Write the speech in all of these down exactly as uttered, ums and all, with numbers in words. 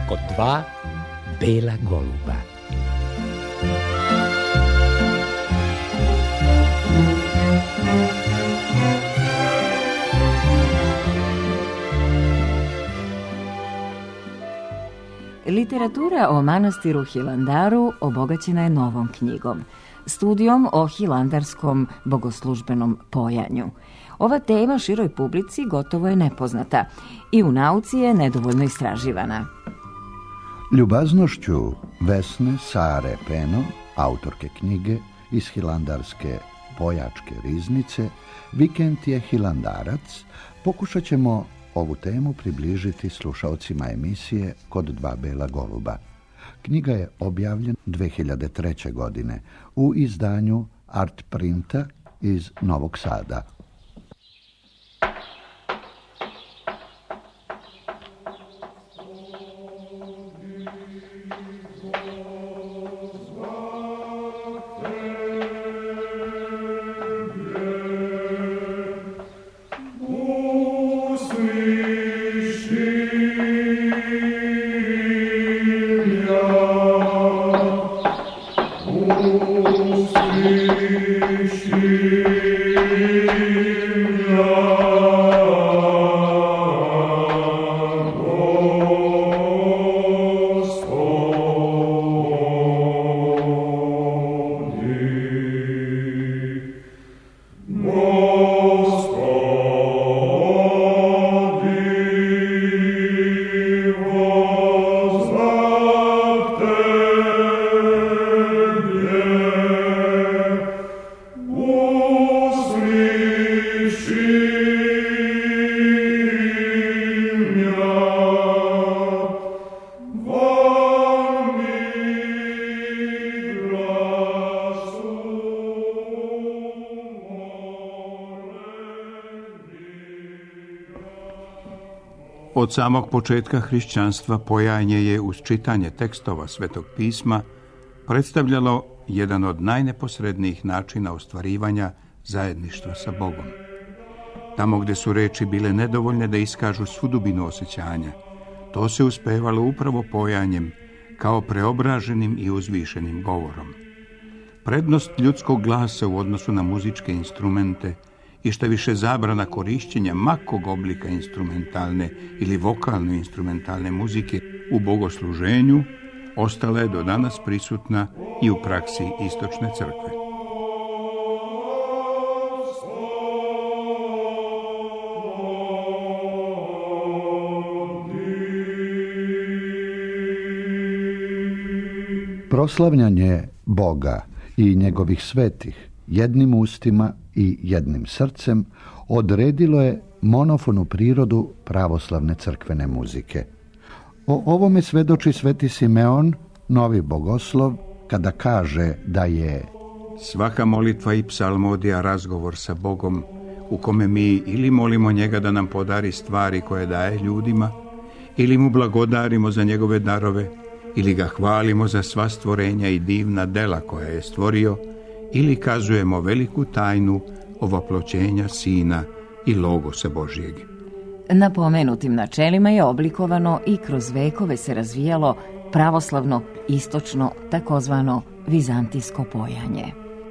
kod dva bela goluba. Literatura o manastiru Hilandaru obogaćena je novom knjigom, studijom o hilandarskom bogoslužbenom pojanju. Ova tema široj publici gotovo je nepoznata i u nauci je nedovoljno istraživana. Ljubaznošću Vesne Sare Peno, autorke knjige iz hilandarske pojačke riznice, Vikend je hilandarac, pokušat ćemo ovu temu približiti slušaocima emisije Kod dva bela goluba. Knjiga je objavljena dve hiljade treće. godine u izdanju Art Printa iz Novog Sada. Od samog početka hrišćanstva pojanje je uz čitanje tekstova Svetog pisma predstavljalo jedan od najneposrednijih načina ostvarivanja zajedništva sa Bogom. Tamo gdje su reči bile nedovoljne da iskažu svu dubinu osjećanja, to se uspevalo upravo pojanjem kao preobraženim i uzvišenim govorom. Prednost ljudskog glasa u odnosu na muzičke instrumente i što više zabrana korišćenja makog oblika instrumentalne ili vokalno instrumentalne muzike u bogosluženju ostala je do danas prisutna i u praksi istočne crkve. Proslavljanje Boga i njegovih svetih jednim ustima i jednim srcem odredilo je monofonu prirodu pravoslavne crkvene muzike. O ovome svedoči sveti Simeon, novi bogoslov, kada kaže da je svaka molitva i psalmodija razgovor sa Bogom u kome mi ili molimo njega da nam podari stvari koje daje ljudima, ili mu blagodarimo za njegove darove, ili ga hvalimo za sva stvorenja i divna dela koja je stvorio, ili kazujemo veliku tajnu ovoploćenja Sina i Logosa Božjeg. Na pomenutim načelima je oblikovano i kroz vekove se razvijalo pravoslavno, istočno, takozvano vizantijsko pojanje.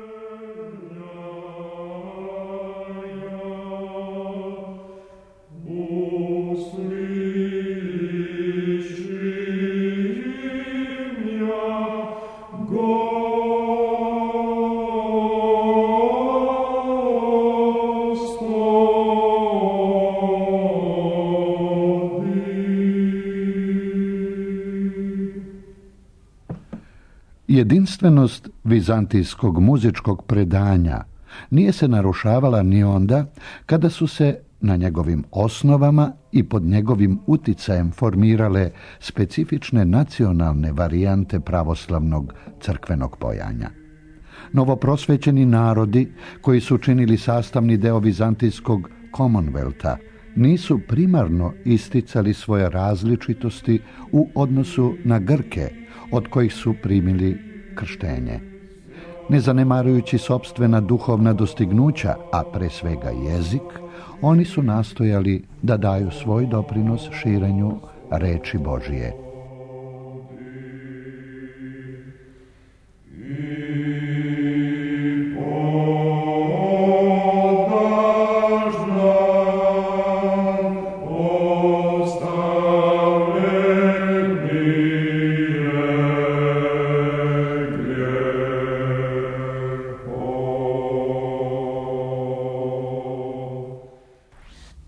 Jedinstvenost vizantijskog muzičkog predanja nije se narušavala ni onda kada su se na njegovim osnovama i pod njegovim uticajem formirale specifične nacionalne varijante pravoslavnog crkvenog pojanja. Novoprosvećeni narodi koji su činili sastavni deo vizantijskog Commonwealtha nisu primarno isticali svoje različitosti u odnosu na Grke, od kojih su primili krštenje. Ne zanemarujući sopstvena duhovna dostignuća, a pre svega jezik, oni su nastojali da daju svoj doprinos širenju reči Božije.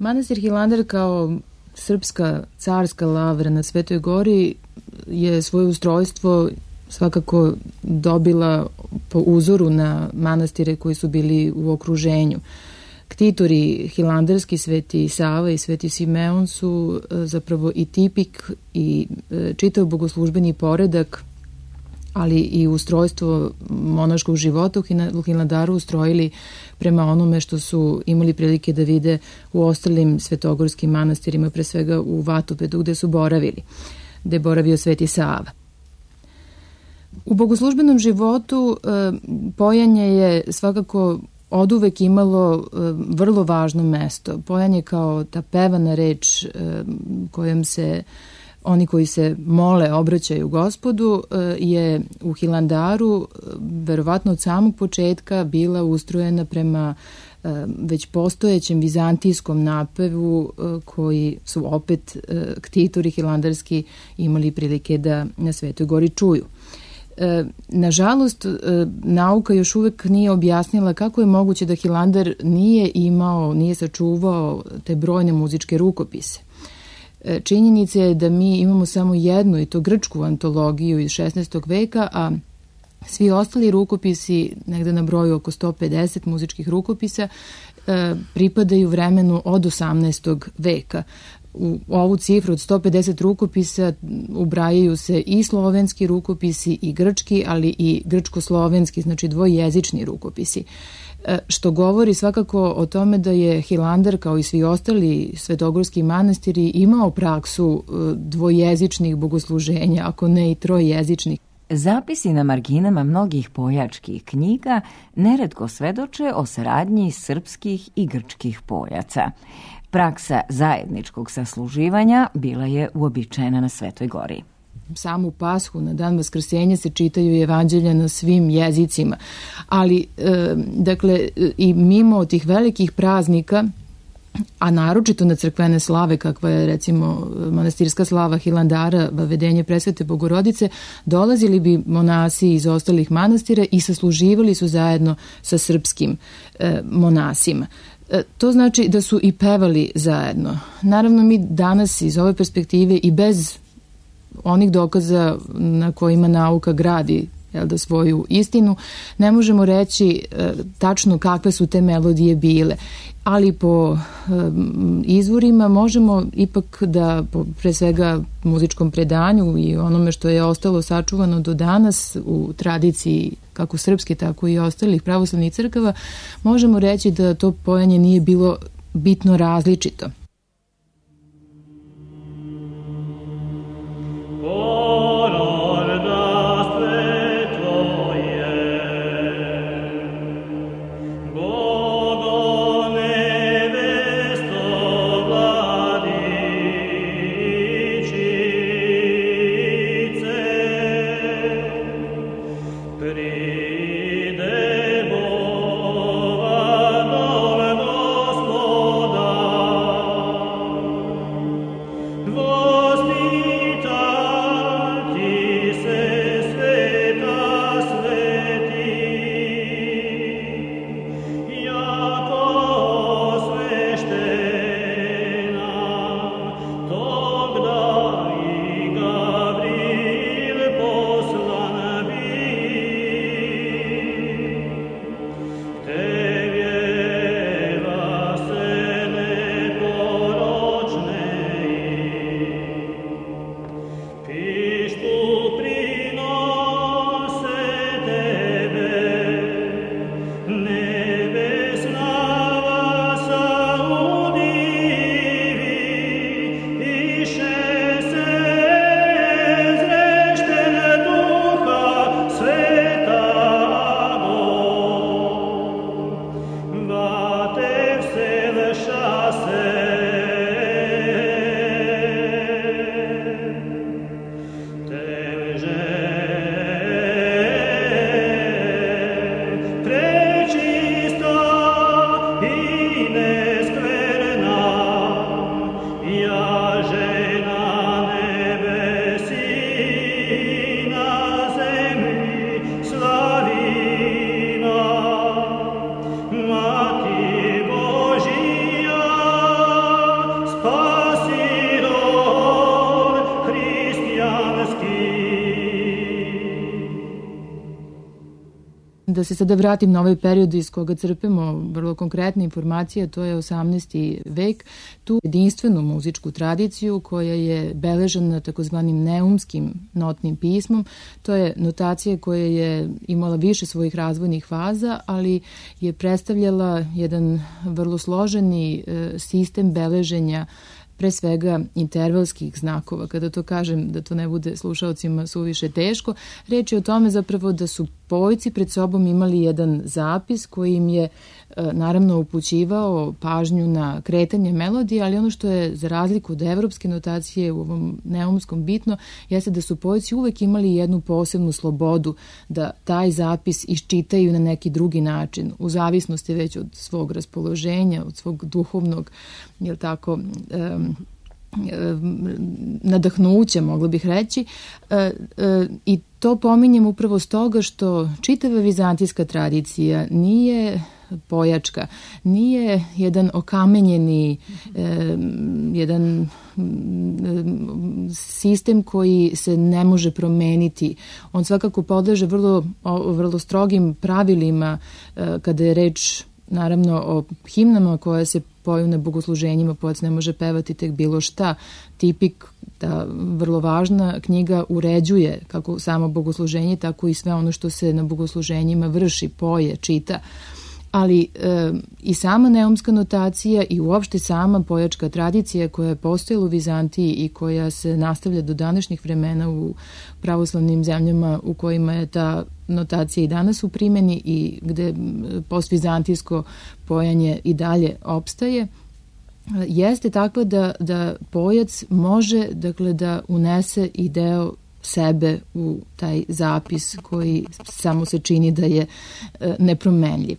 Manastir Hilandar kao srpska carska lavra na Svetoj gori je svoje ustrojstvo svakako dobila po uzoru na manastire koji su bili u okruženju. Ktitori hilandarski, Sveti Sava i Sveti Simeon su zapravo i tipik i čitav bogoslužbeni poredak, ali i ustrojstvo monaškog života u Hilandaru ustrojili prema onome što su imali prilike da vide u ostalim svetogorskim manastirima, pre svega u Vatopedu gde su boravili, gde je boravio Sveti Sava. U bogoslužbenom životu pojanje je svakako oduvek imalo vrlo važno mesto. Pojanje kao ta pevana reč kojom se oni koji se mole, obraćaju Gospodu, je u Hilandaru verovatno od samog početka bila ustrojena prema već postojećem vizantijskom napevu koji su opet ktitori hilandarski imali prilike da na Svetoj gori čuju. Nažalost, nauka još uvek nije objasnila kako je moguće da Hilandar nije imao, nije sačuvao te brojne muzičke rukopise. Činjenica je da mi imamo samo jednu, i to grčku antologiju iz šesnaestog veka, a svi ostali rukopisi, negde na broju oko sto pedeset muzičkih rukopisa, pripadaju vremenu od osamnaestog veka. U ovu cifru od sto pedeset rukopisa ubrajaju se i slovenski rukopisi i grčki, ali i grčko-slovenski, znači dvojezični rukopisi. Što govori svakako o tome da je Hilandar, kao i svi ostali svetogorski manastiri, imao praksu dvojezičnih bogosluženja, ako ne i trojezičnih. Zapisi na marginama mnogih pojačkih knjiga neretko svedoče o saradnji srpskih i grčkih pojaca. Praksa zajedničkog sasluživanja bila je uobičajena na Svetoj gori. Samu Pashu na dan Vaskrsenja se čitaju evanđelja na svim jezicima, ali e, dakle i mimo tih velikih praznika, a naročito na crkvene slave, kakva je recimo manastirska slava Hilandara, Vavedenje Presvete Bogorodice, dolazili bi monasi iz ostalih manastira i sasluživali su zajedno sa srpskim e, monasima. E, to znači da su i pevali zajedno. Naravno, mi danas iz ove perspektive i bez onih dokaza na kojima nauka gradi, jel da, svoju istinu, ne možemo reći e, tačno kakve su te melodije bile, ali po e, izvorima možemo ipak da, po, pre svega muzičkom predanju i onome što je ostalo sačuvano do danas u tradiciji kako srpske, tako i ostalih pravoslavnih crkava, možemo reći da to pojanje nije bilo bitno različito. Pridemo, Gospoda, da se sada vratim na ovaj period iz koga crpemo vrlo konkretne informacije, to je osamnaesti vek, tu jedinstvenu muzičku tradiciju koja je beležena takozvanim neumskim notnim pismom. To je notacija koja je imala više svojih razvojnih faza, ali je predstavljala jedan vrlo složeni sistem beleženja, pre svega intervalskih znakova. Kada to kažem, da to ne bude slušaocima suviše teško, reč je o tome zapravo da su pojci pred sobom imali jedan zapis koji im je naravno upućivao pažnju na kretanje melodije, ali ono što je za razliku od evropske notacije u ovom neumskom bitno jeste da su pojci uvek imali jednu posebnu slobodu da taj zapis iščitaju na neki drugi način, u zavisnosti već od svog raspoloženja, od svog duhovnog, jel tako, um, nadahnuće, moglo bih reći, i to pominjem upravo stoga što čitava vizantijska tradicija nije pojačka, nije jedan okamenjeni, jedan sistem koji se ne može promeniti. On svakako podleže vrlo, vrlo strogim pravilima kada je reč naravno o himnama koje se poju na bogosluženjima, pojac ne može pevati tek bilo šta. Tipik, ta vrlo važna knjiga, uređuje kako samo bogosluženje, tako i sve ono što se na bogosluženjima vrši, poje, čita. Ali e, i sama neumska notacija i uopšte sama pojačka tradicija koja je postojala u Vizantiji i koja se nastavlja do današnjih vremena u pravoslavnim zemljama u kojima je ta notacija i danas u primjeni i gde postvizantijsko pojanje i dalje opstaje, jeste takva da, da pojac može, dakle, da unese i deo sebe u taj zapis koji samo se čini da je e, nepromenljiv.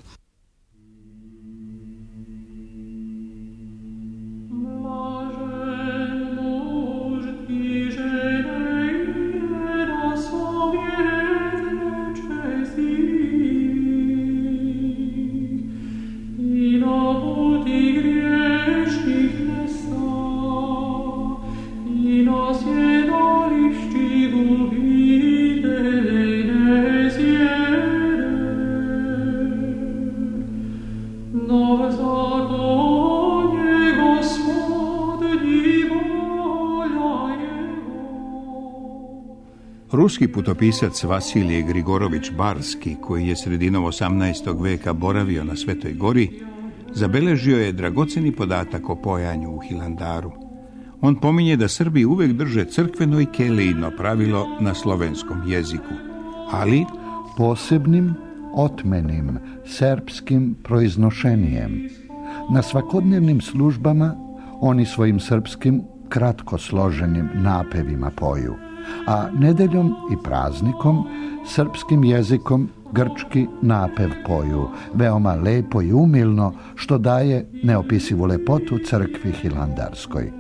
Ruski putopisac Vasilij Grigorović Barski, koji je sredinom osamnaestog veka boravio na Svetoj gori, zabeležio je dragoceni podatak o pojanju u Hilandaru. On pominje da Srbi uvek drže crkveno i kelijno pravilo na slovenskom jeziku, ali posebnim, otmenim, srpskim proiznošenijem. Na svakodnevnim službama oni svojim srpskim, kratko složenim napevima poju, a nedeljom i praznikom srpskim jezikom grčki napev poju, veoma lepo i umilno, što daje neopisivu lepotu crkvi hilandarskoj.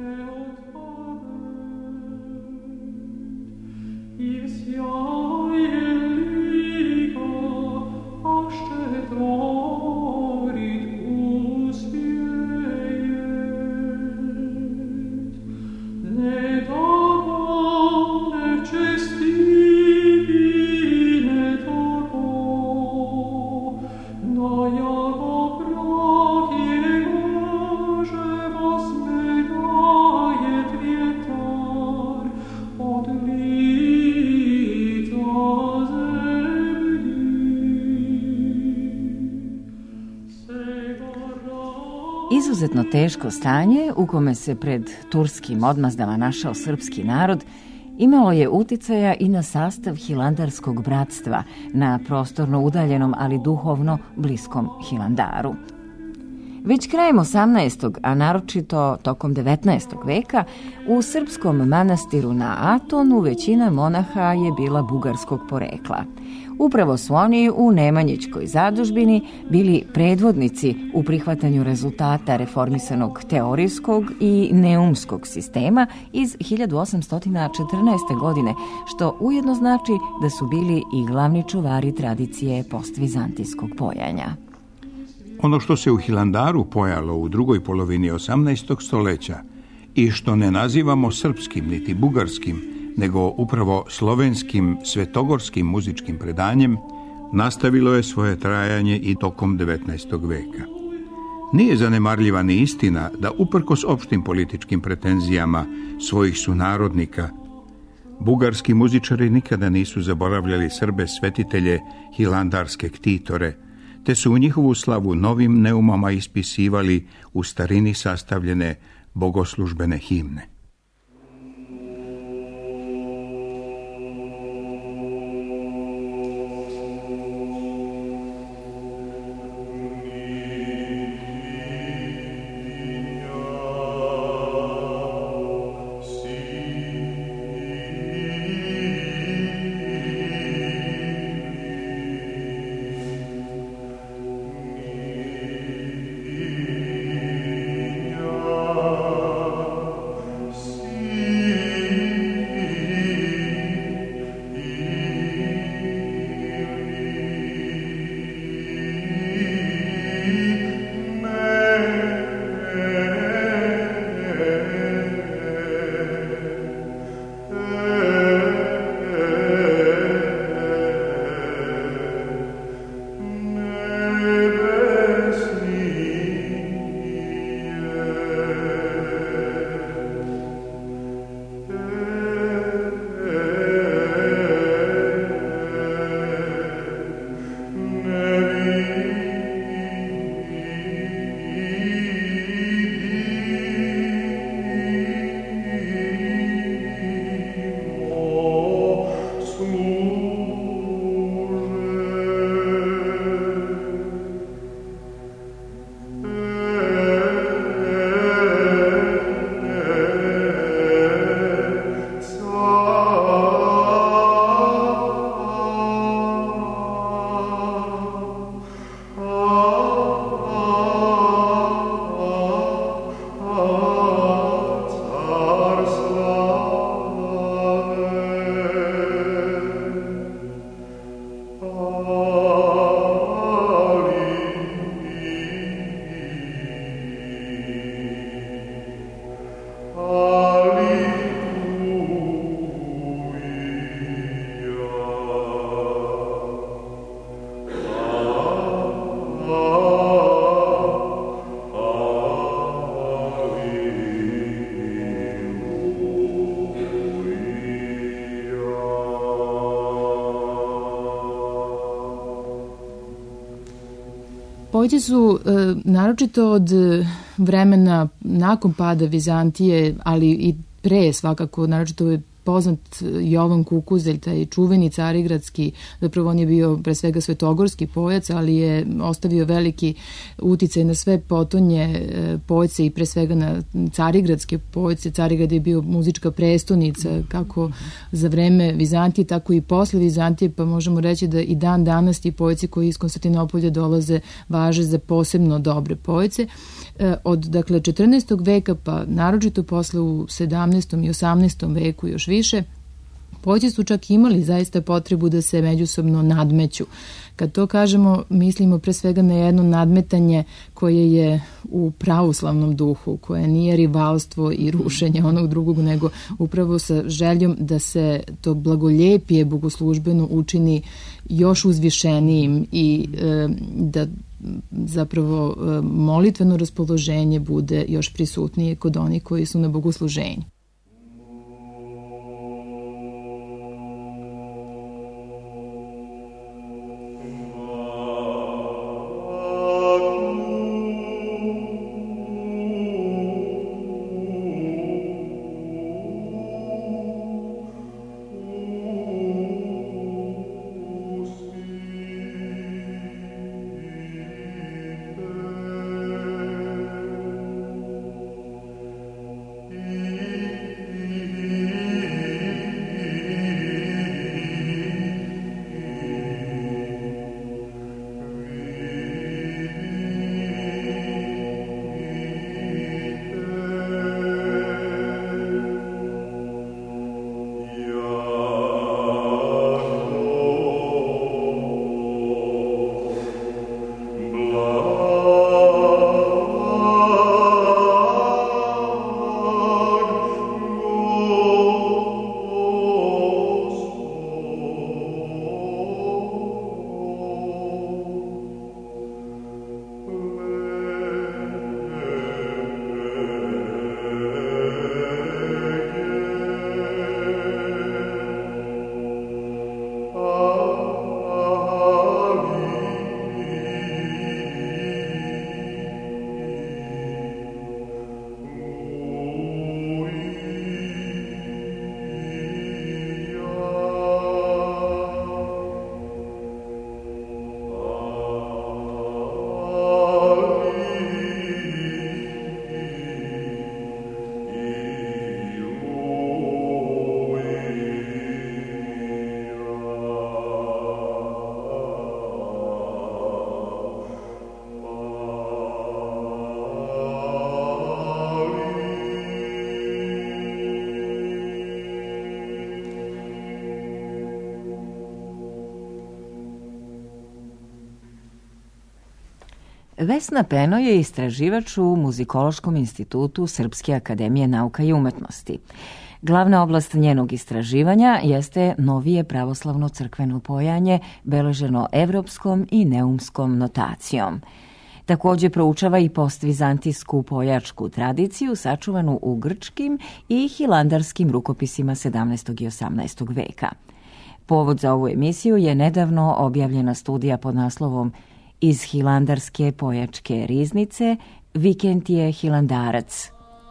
Izuzetno teško stanje u kome se pred turskim odmazdama našao srpski narod imalo je uticaja i na sastav hilandarskog bratstva na prostorno udaljenom, ali duhovno bliskom Hilandaru. Već krajem osamnaestog, a naročito tokom devetnaestog veka, u srpskom manastiru na Atonu većina monaha je bila bugarskog porekla. Upravo su oni u Nemanjićkoj zadužbini bili predvodnici u prihvatanju rezultata reformisanog teorijskog i neumskog sistema iz hiljadu osamsto četrnaeste. godine, što ujedno znači da su bili i glavni čuvari tradicije postvizantijskog pojanja. Ono što se u Hilandaru pojalo u drugoj polovini osamnaestog stoljeća i što ne nazivamo srpskim niti bugarskim, nego upravo slovenskim svetogorskim muzičkim predanjem, nastavilo je svoje trajanje i tokom devetnaestog veka. Nije zanemarljiva ni istina da uprkos opštim političkim pretenzijama svojih sunarodnika, bugarski muzičari nikada nisu zaboravljali Srbe svetitelje hilandarske ktitore, te su u njihovu slavu novim neumama ispisivali u starini sastavljene bogoslužbene himne. Poeti su e, naročito od vremena nakon pada Vizantije, ali i pre svakako, naročito je poznat Jovan Kukuzelj, taj čuveni carigradski, zapravo on je bio pre svega svetogorski pojac, ali je ostavio veliki uticaj na sve potonje pojace i pre svega na carigradske pojace. Carigrad je bio muzička prestonica kako za vreme Vizantije, tako i posle Vizantije, pa možemo reći da i dan danas ti pojaci koji iz Konstantinopolja dolaze važe za posebno dobre pojace. Od, dakle, četrnaestog veka, pa naročito posle u sedamnaestom i osamnaestom veku još više, poeti su čak imali zaista potrebu da se međusobno nadmeću. Kad to kažemo, mislimo pre svega na jedno nadmetanje koje je u pravoslavnom duhu, koje nije rivalstvo i rušenje onog drugog, nego upravo sa željom da se to blagoljepije bogoslužbeno učini još uzvišenijim i e, da zapravo molitveno raspoloženje bude još prisutnije kod onih koji su na bogosluženju. Thank you. Vesna Peno je istraživač u Muzikološkom institutu Srpske akademije nauka i umetnosti. Glavna oblast njenog istraživanja jeste novije pravoslavno crkveno pojanje, beleženo evropskom i neumskom notacijom. Također proučava i postvizantijsku pojačku tradiciju sačuvanu u grčkim i hilandarskim rukopisima sedamnaestog i osamnaestog veka. Povod za ovu emisiju je nedavno objavljena studija pod naslovom Iz hilandarske pojačke riznice Vikentije Hilandarac.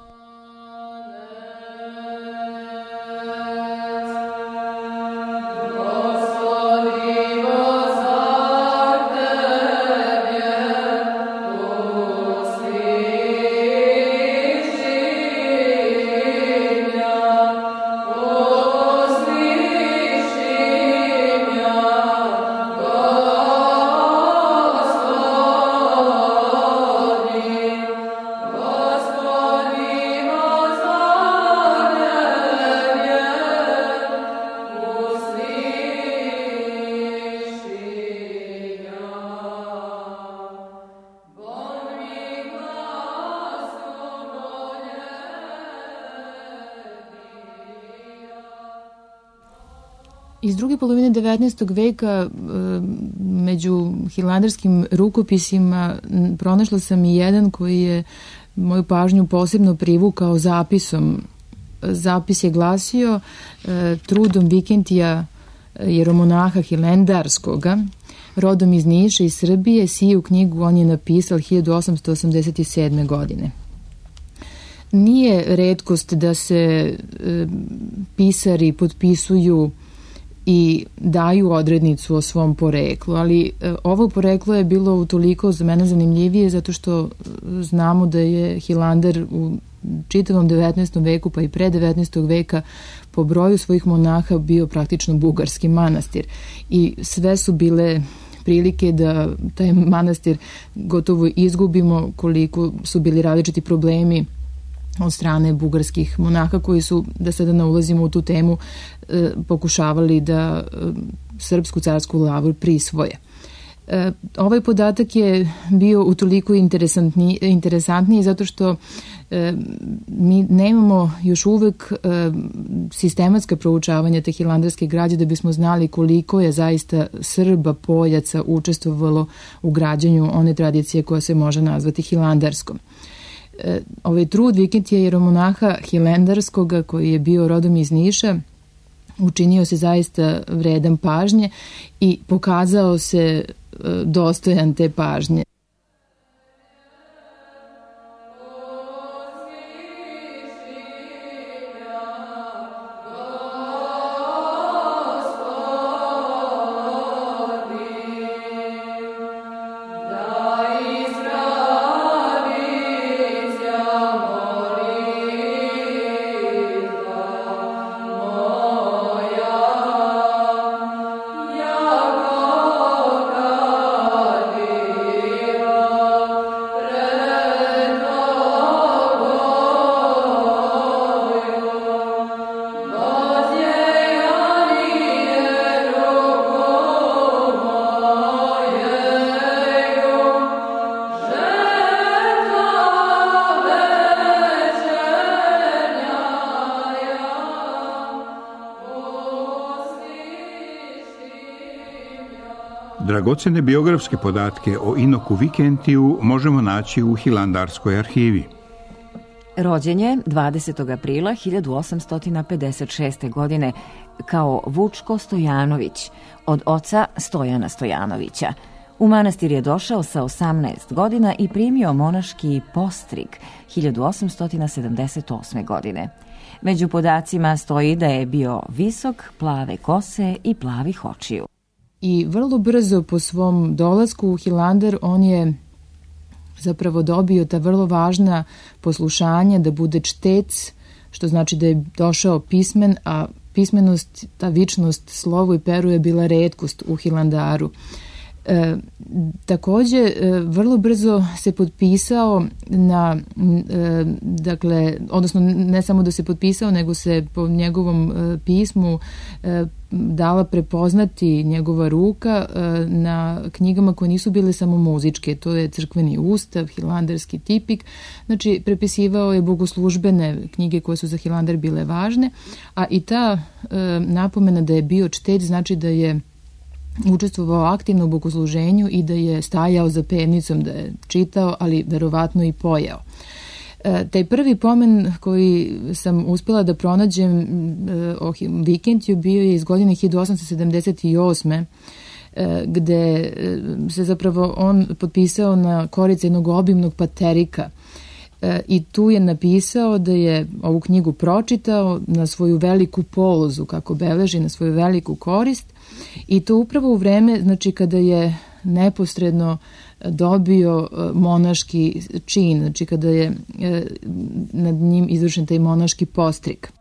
Iz druge polovine devetnaestog veka među hilandarskim rukopisima pronašla sam i jedan koji je moju pažnju posebno privukao zapisom. Zapis je glasio trudom Vikentija jeromonaha hilandarskoga, rodom iz Niša i Srbije, siju knjigu on je napisao hiljadu osamsto osamdeset sedme. godine. Nije retkost da se pisari potpisuju i daju odrednicu o svom poreklu, ali ovo poreklo je bilo utoliko za mene zanimljivije zato što znamo da je Hilandar u čitavom devetnaestom veku pa i pre devetnaestog veka po broju svojih monaha bio praktično bugarski manastir i sve su bile prilike da taj manastir gotovo izgubimo koliko su bili različiti problemi od strane bugarskih monaha koji su, da sada ne ulazimo u tu temu, pokušavali da srpsku carsku lavru prisvoje. Ovaj podatak je bio utoliko interesantniji, interesantniji zato što mi nemamo još uvek sistematska proučavanja te hilandarske građe da bismo znali koliko je zaista Srba, Poljaca učestvovalo u građenju one tradicije koja se može nazvati hilandarskom. Ovaj trud Vikentija jeromonaha hilandarskoga koji je bio rodom iz Niša učinio se zaista vredan pažnje i pokazao se dostojan te pažnje. Dragocene biografske podatke o Inoku Vikentiju možemo naći u Hilandarskoj arhivi. Rođen je dvadesetog aprila hiljadu osamsto pedeset šeste. godine kao Vučko Stojanović, od oca Stojana Stojanovića. U manastir je došao sa osamnaest godina i primio monaški postrig hiljadu osamsto sedamdeset osme. godine. Među podacima stoji da je bio visok, plave kose i plavih očiju. I vrlo brzo po svom dolasku u Hilandar on je zapravo dobio ta vrlo važna poslušanja da bude čtec, što znači da je došao pismen, a pismenost, ta vičnost, slovo i peru je bila retkost u Hilandaru. E, takođe, e, vrlo brzo se potpisao na, e, dakle, odnosno ne samo da se potpisao, nego se po njegovom e, pismu e, dala prepoznati njegova ruka e, na knjigama koje nisu bile samo muzičke. To je crkveni ustav, hilandarski tipik. Znači, prepisivao je bogoslužbene knjige koje su za Hilandar bile važne, a i ta e, napomena da je bio čtelj znači da je učestvovao aktivno u bogosluženju i da je stajao za pevnicom, da je čitao, ali verovatno i pojeo. E, taj prvi pomen koji sam uspela da pronađem e, o Vikentiju bio je iz godine hiljadu osamsto sedamdeset osme. E, gde se zapravo on potpisao na korice jednog obimnog paterika. E, I tu je napisao da je ovu knjigu pročitao na svoju veliku polozu, kako beleži, na svoju veliku korist, i to upravo u vreme, znači, kada je neposredno dobio monaški čin, znači kada je nad njim izvršen taj monaški postrik.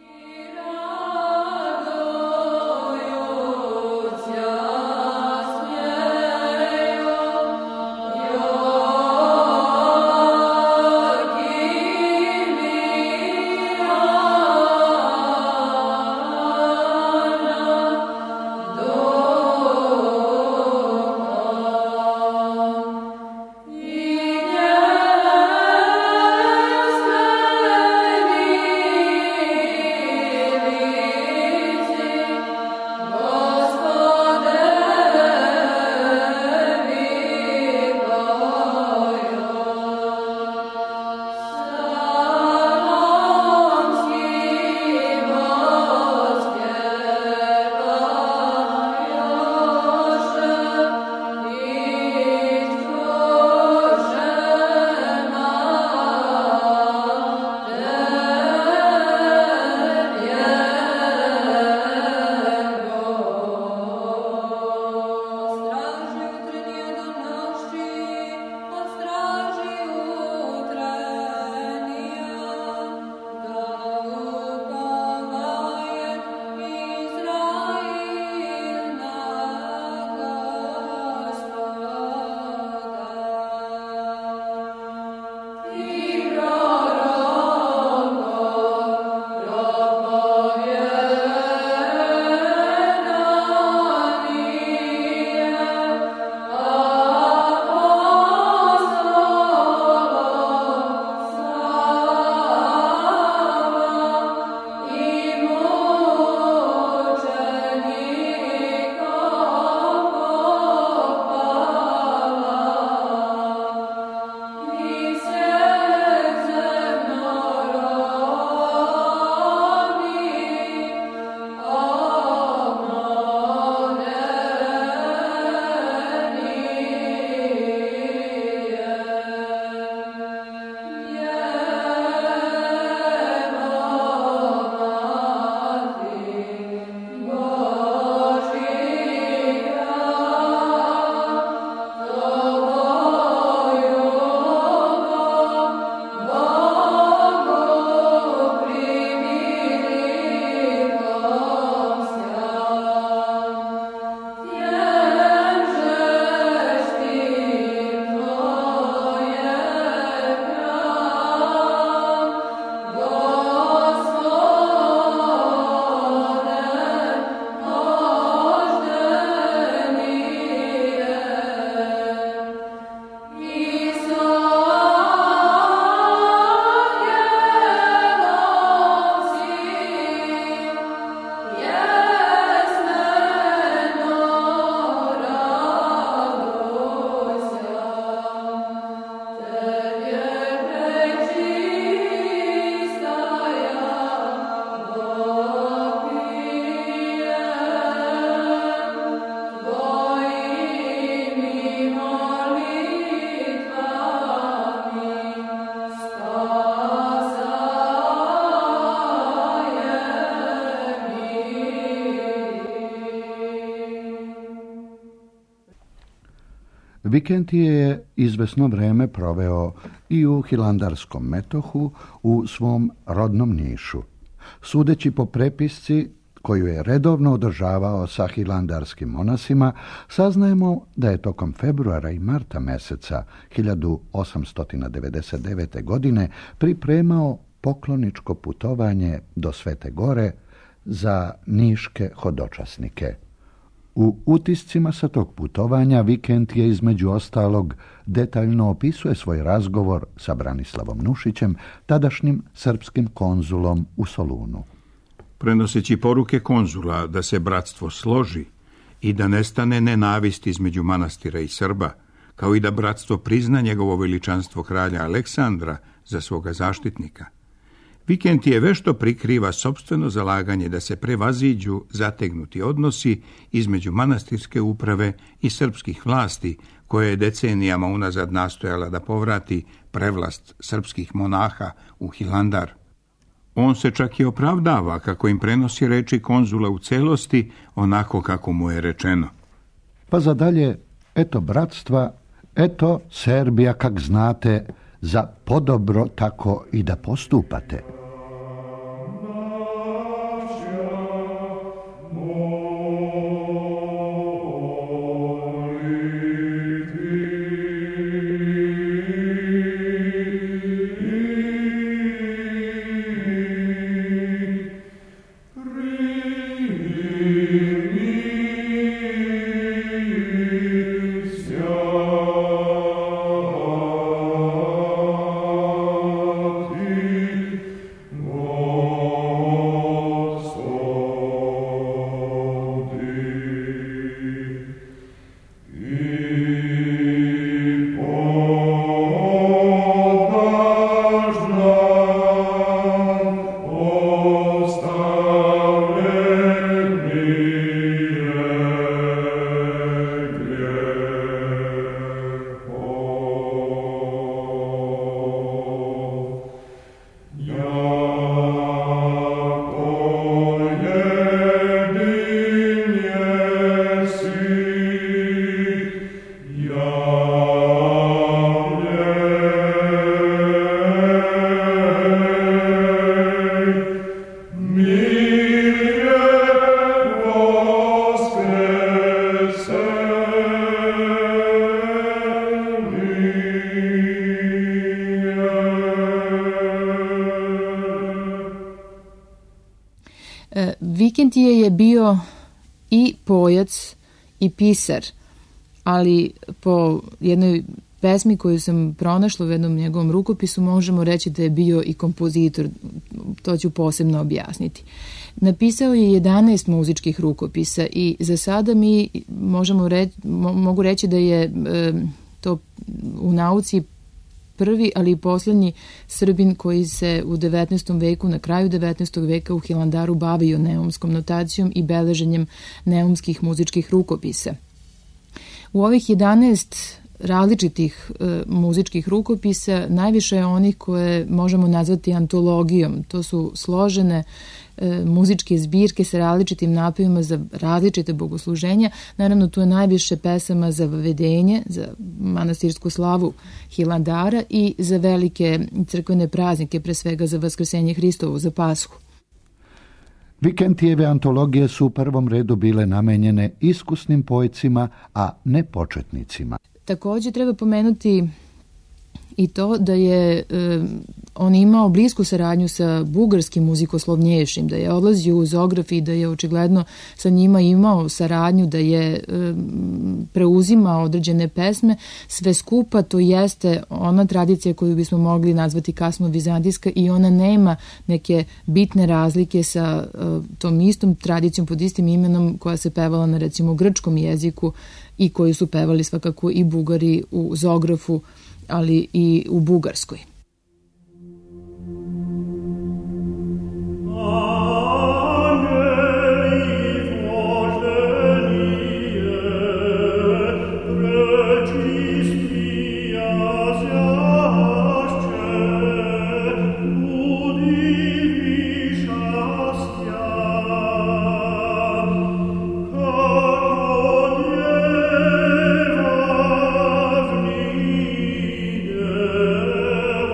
Vikentije je izvesno vreme proveo i u hilandarskom metohu u svom rodnom Nišu. Sudeći po prepisci koju je redovno održavao sa hilandarskim monasima, saznajemo da je tokom februara i marta meseca hiljadu osamsto devedeset devete. godine pripremao pokloničko putovanje do Svete Gore za niške hodočasnike. U utiscima sa tog putovanja Vikent je između ostalog detaljno opisuje svoj razgovor sa Branislavom Nušićem, tadašnjim srpskim konzulom u Solunu. Prenoseći poruke konzula da se bratstvo složi i da nestane nenavist između manastira i Srba, kao i da bratstvo prizna njegovo veličanstvo kralja Aleksandra za svoga zaštitnika, Vikentije vešto prikriva sopstveno zalaganje da se prevaziđu zategnuti odnosi između manastirske uprave i srpskih vlasti, koje je decenijama unazad nastojala da povrati prevlast srpskih monaha u Hilandar. On se čak i opravdava kako im prenosi reči konzula u celosti, onako kako mu je rečeno. Pa za dalje, eto bratstva, eto Serbija, kak znate, za podobro tako i da postupate. Vikentije je bio i pojac i pisar, ali po jednoj pesmi koju sam pronašla u jednom njegovom rukopisu možemo reći da je bio i kompozitor, to ću posebno objasniti. Napisao je jedanaest muzičkih rukopisa i za sada mi možemo reći, mogu reći da je e, to u nauci prvi, ali i posljednji Srbin koji se u devetnaestom veku, na kraju devetnaestog veka u Hilandaru bavio neumskom notacijom i beleženjem neumskih muzičkih rukopisa. U ovih jedanaest različitih e, muzičkih rukopisa najviše je onih koje možemo nazvati antologijom. To su složene e, muzičke zbirke sa različitim napevima za različite bogosluženja. Naravno, tu je najviše pesama za vedenje, za manastirsku slavu Hilandara i za velike crkvene praznike, pre svega za Vaskrsenje Hristovo, za Pashu. Vikentijeve antologije su u prvom redu bile namenjene iskusnim pojcima, a ne početnicima. Također treba pomenuti i to da je e, on imao blisku saradnju sa bugarskim muzikoslovnješim, da je odlazio u Zograf i da je očigledno sa njima imao saradnju, da je e, preuzimao određene pesme. Sve skupa to jeste ona tradicija koju bismo mogli nazvati kasno-vizantijska i ona nema neke bitne razlike sa e, tom istom tradicijom pod istim imenom koja se pevala na recimo grčkom jeziku i koju su pevali svakako i Bugari u Zografu, ali i u Bugarskoj. Yeah.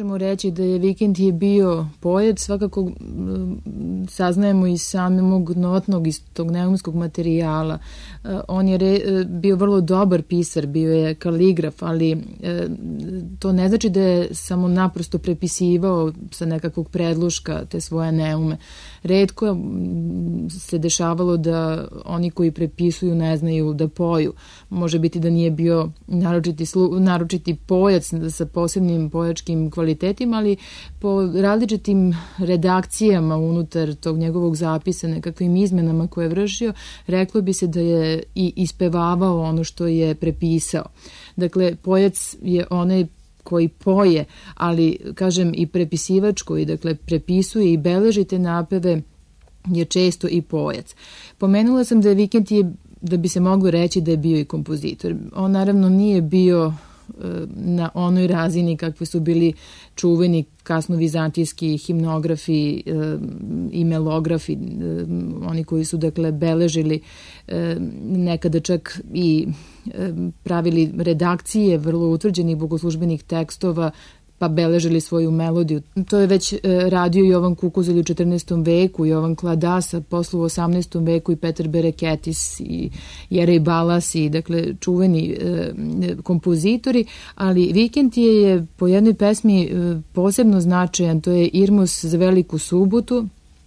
možemo reći da je Vikentije bio poet, svakako saznajemo iz samog notnog, iz tog neumskog materijala. On je re, bio vrlo dobar pisar, bio je kaligraf, ali to ne znači da je samo naprosto prepisivao sa nekakvog predloška te svoje neume. Retko se dešavalo da oni koji prepisuju ne znaju da poju. Može biti da nije bio naročiti, slu, naročiti pojac sa posebnim pojačkim kvalitetima, ali po različitim redakcijama unutar tog njegovog zapisa, nekakvim izmenama koje je vršio, reklo bi se da je i ispevavao ono što je prepisao. Dakle, pojac je onaj koji poje, ali, kažem, i prepisivač koji, dakle, prepisuje i beleži te napeve je često i pojac. Pomenula sam da je Vikentije, da bi se moglo reći da je bio i kompozitor. On naravno nije bio na onoj razini kakve su bili čuveni kasno-vizantijski himnografi i melografi, oni koji su, dakle, beležili nekada čak i pravili redakcije vrlo utvrđenih bogoslužbenih tekstova, pa beležili svoju melodiju. To je već radio Jovan Kukuzelj u četrnaestom veku, Jovan Kladasa, posle u osamnaestom veku i Petar Bereketis i Jerej Balas i, dakle, čuveni e, kompozitori, ali Vikentije je po jednoj pesmi e, posebno značajan, to je Irmos za Veliku subotu,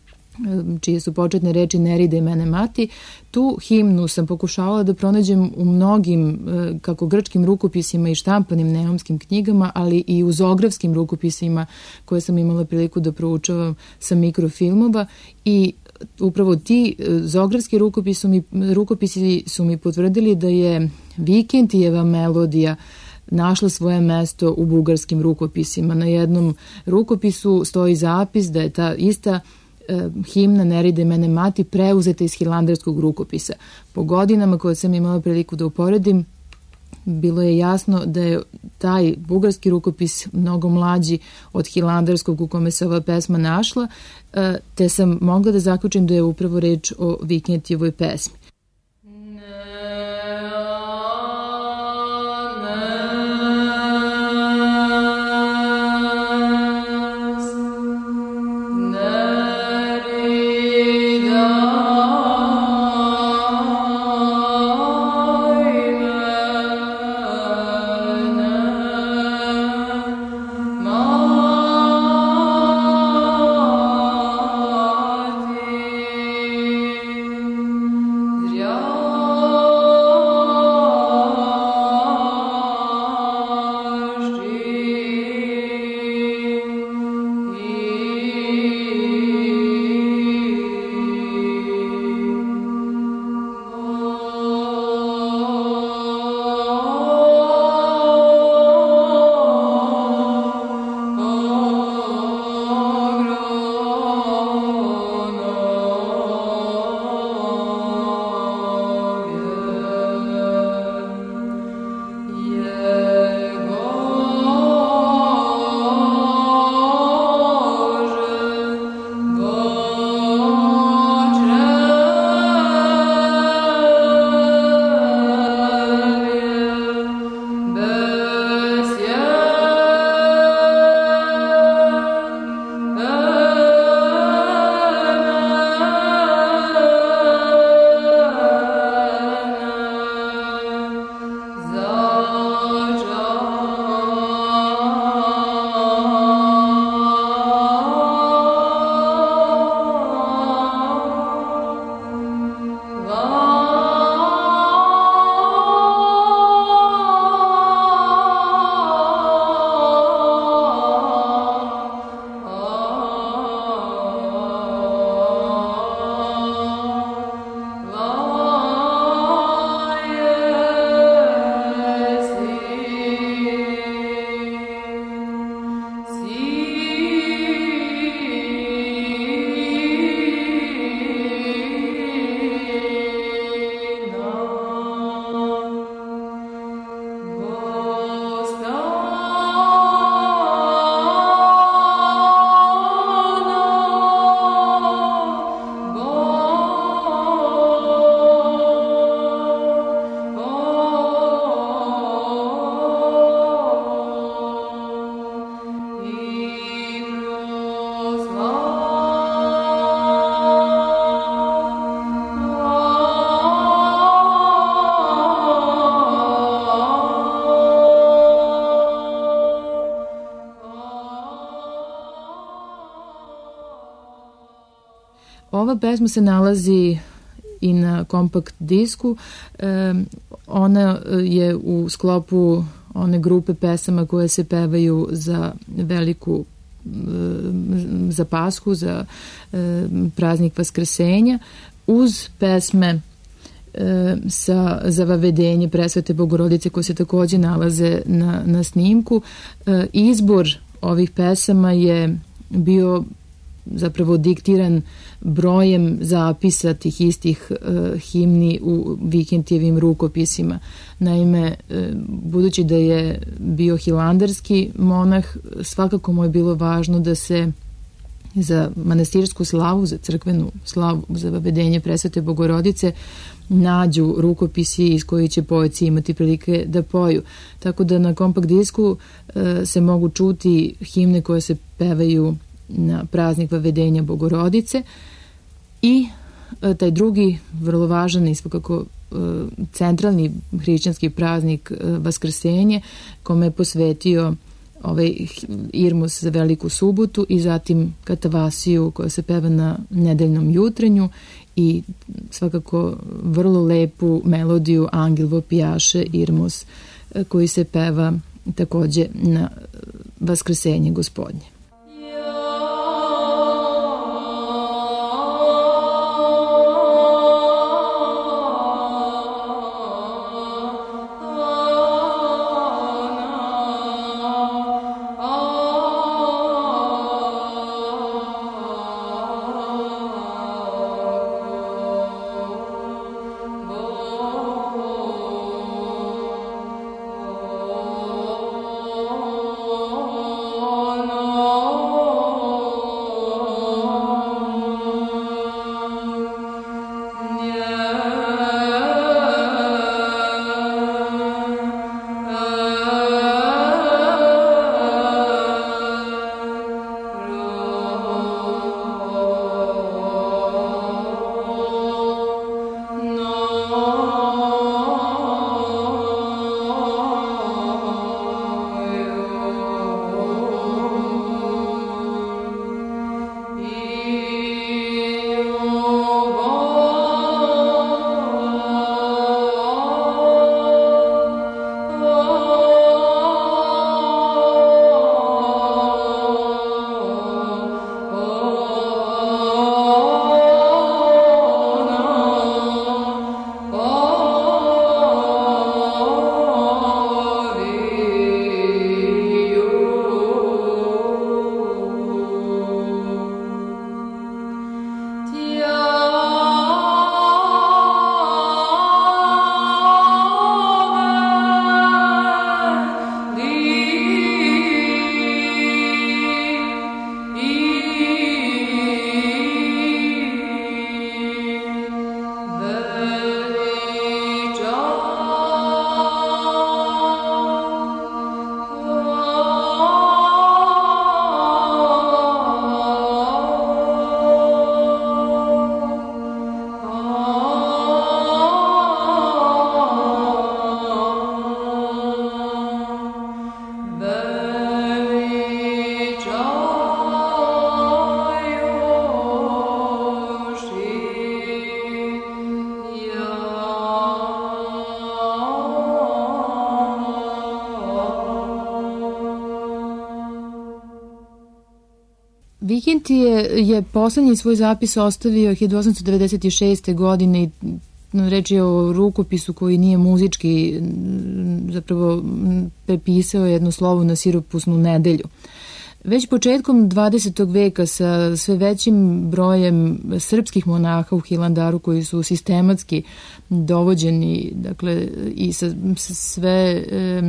čije su početne reči Neride i mene mati. Tu himnu sam pokušavala da pronađem u mnogim, kako grčkim rukopisima i štampanim neumskim knjigama, ali i u zografskim rukopisima koje sam imala priliku da proučavam sa mikrofilmova, i upravo ti zografski rukopisi su mi, rukopisi su mi potvrdili da je Vikentijeva melodija našla svoje mesto u bugarskim rukopisima. Na jednom rukopisu stoji zapis da je ta ista himna Neride mene mati preuzeta iz hilandarskog rukopisa. Po godinama koje sam imala priliku da uporedim, bilo je jasno da je taj bugarski rukopis mnogo mlađi od hilandarskog u kome se ova pesma našla, te sam mogla da zaključim da je upravo reč o Vikentijevoj pesmi. ova pesma se nalazi i na kompakt disku. E, ona je u sklopu one grupe pesama koje se pevaju za veliku, za Pashu, za e, praznik Vaskrsenja, uz pesme e, sa zavavedenje Presvete Bogorodice koje se takođe nalaze na, na snimku. E, izbor ovih pesama je bio zapravo diktiran brojem zapisa tih istih e, himni u Vikentijevim rukopisima. Naime, e, budući da je bio hilandarski monah, svakako mu je bilo važno da se za manastirsku slavu, za crkvenu slavu, za vavedenje Presvete Bogorodice nađu rukopisi iz koji će poeci imati prilike da poju. Tako da na kompakt disku e, se mogu čuti himne koje se pevaju na praznik vavedenja Bogorodice i e, taj drugi vrlo važan i svakako e, centralni hrišćanski praznik e, Vaskrsenje, kome je posvetio ovaj Irmus za Veliku subotu i zatim Katavasiju koja se peva na nedeljnom jutrenju i svakako vrlo lepu melodiju Angel vopijaše Irmus e, koji se peva takođe na Vaskrsenje Gospodnje. Vikentije je poslednji svoj zapis ostavio hiljadu osamsto devedeset šeste. godine i reč je o rukopisu koji nije muzički, zapravo prepisao jedno slovo na siropusnu nedelju. Već početkom dvadesetog veka sa sve većim brojem srpskih monaha u Hilandaru koji su sistematski dovođeni, dakle i sa sve e,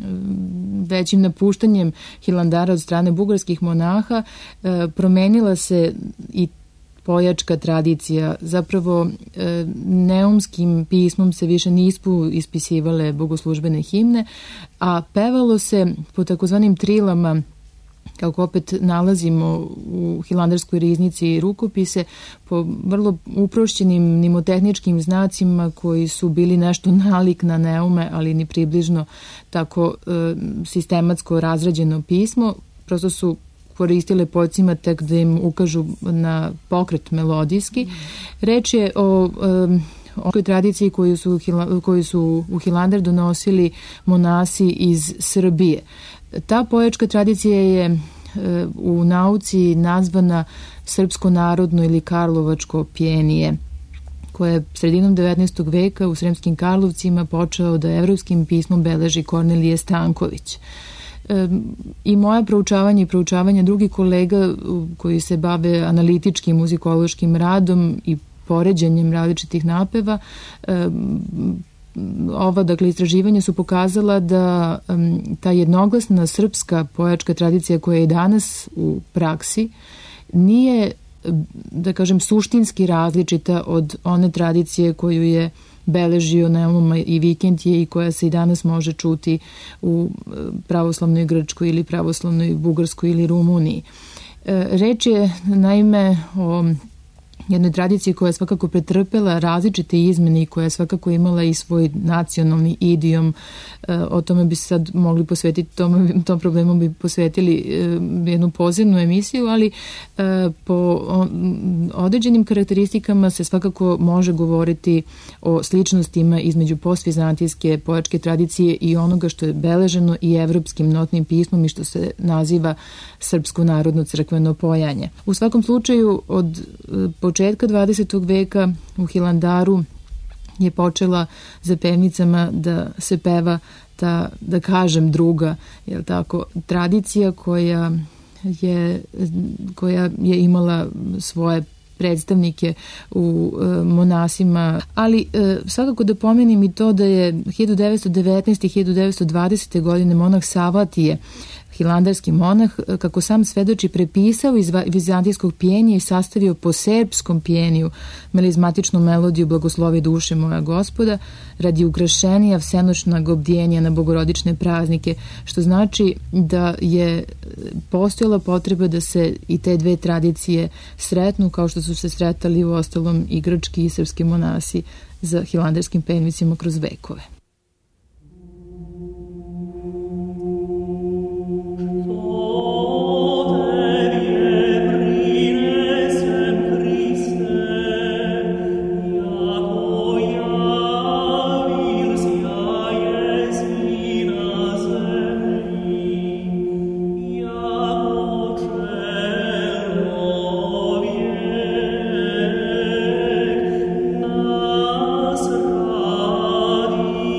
većim napuštanjem Hilandara od strane bugarskih monaha, e, promenila se i pojačka tradicija. Zapravo e, neumskim pismom se više nismo ispisivale bogoslužbene himne, a pevalo se po takozvanim trilama, kako opet nalazimo u Hilandarskoj riznici rukopise, po vrlo uprošćenim nimotehničkim znacima koji su bili nešto nalik na neume, ali ni približno tako e, sistematsko razrađeno pismo. Prosto su koristile poetcima tek da im ukažu na pokret melodijski. Reč je o um, o tradiciji koju su, koju su u Hilandar donosili monasi iz Srbije. Ta pojačka tradicija je e, u nauci nazvana srpsko narodno ili karlovačko pjenije, koje je sredinom devetnaestog veka u Sremskim Karlovcima počeo da evropskim pismom beleži Kornelije Stanković. E, I moja proučavanja i proučavanja drugih kolega koji se bave analitičkim muzikološkim radom i poređenjem različitih napeva, e, ova, dakle, istraživanja su pokazala da um, ta jednoglasna srpska pojačka tradicija koja je i danas u praksi nije, da kažem, suštinski različita od one tradicije koju je beležio Neumoma i Vikentije i koja se i danas može čuti u pravoslavnoj Grčkoj ili pravoslavnoj Bugarskoj ili Rumuniji. E, reč je naime o jednoj tradiciji koja je svakako pretrpela različite izmene i koja je svakako imala i svoj nacionalni idiom. O tome bi sad mogli posvetiti, tom, tom problemu bi posvetili jednu posebnu emisiju, ali po određenim karakteristikama se svakako može govoriti o sličnostima između postvizantijske pojačke tradicije i onoga što je beleženo i evropskim notnim pismom i što se naziva srpsko narodno crkveno pojanje. U svakom slučaju, od početka dvadesetog veka u Hilandaru je počela za pevnicama da se peva ta, da kažem, druga, je li tako, tradicija koja je, koja je imala svoje predstavnike u e, monasima, ali e, svakako da pomenim i to da je hiljadu devetsto devetnaeste. i hiljadu devetsto dvadesete. godine monah Savatije, hilandarski monah, kako sam svedoči, prepisao iz vizantijskog pjenja i sastavio po serbskom pjeniju melizmatičnu melodiju Blagoslovi duše moja Gospoda radi ukrašenja vsenoćnog obdjenja na bogorodične praznike, što znači da je postojala potreba da se i te dve tradicije sretnu, kao što su se sretali u ostalom i grčki i srpski monasi za hilandarskim pevnicima kroz vekove. Nas radi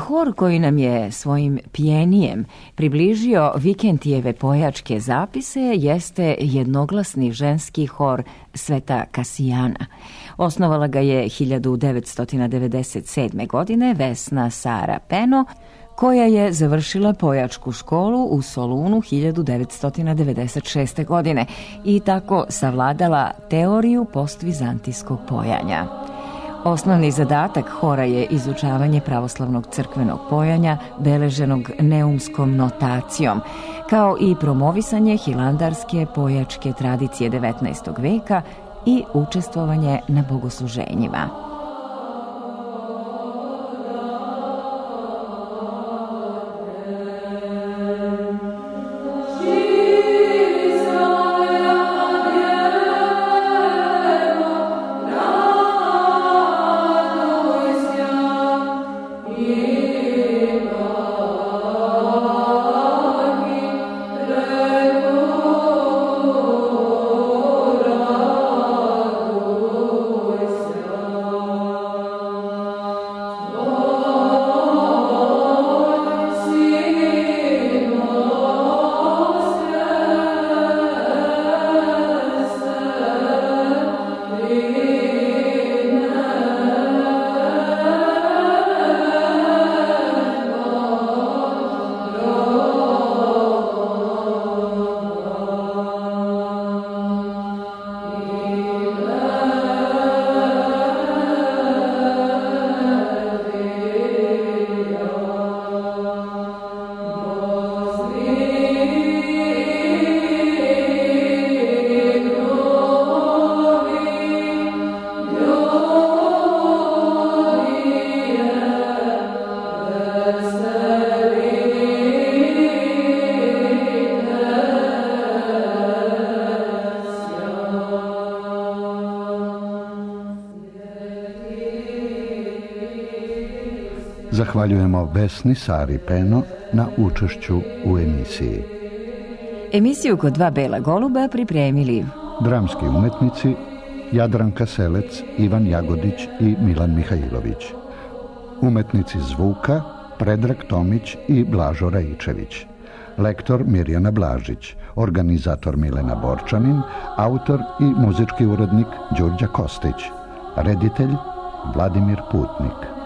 Hor koji nam je svojim pjenijem približio Vikentijeve pojačke zapise jeste jednoglasni ženski hor Sveta Kasijana. Osnovala ga je hiljadu devetsto devedeset sedme. godine Vesna Sara Peno, koja je završila pojačku školu u Solunu hiljadu devetsto devedeset šeste. godine i tako savladala teoriju postvizantijskog pojanja. Osnovni zadatak hora je izučavanje pravoslavnog crkvenog pojanja beleženog neumskom notacijom, kao i promovisanje hilandarske pojačke tradicije devetnaestog. veka i učestvovanje na bogosluženjima. Zahvaljujemo Vesni Sari Peno na učešću u emisiji. Emisiju Kod dva bela goluba pripremili dramski umetnici Jadranka Selec, Ivan Jagodić i Milan Mihajlović. Umetnici zvuka Predrag Tomić i Blažo Raičević. Lektor Mirjana Blažić, organizator Milena Borčanin, autor i muzički urednik Đurđa Kostić, reditelj Vladimir Putnik.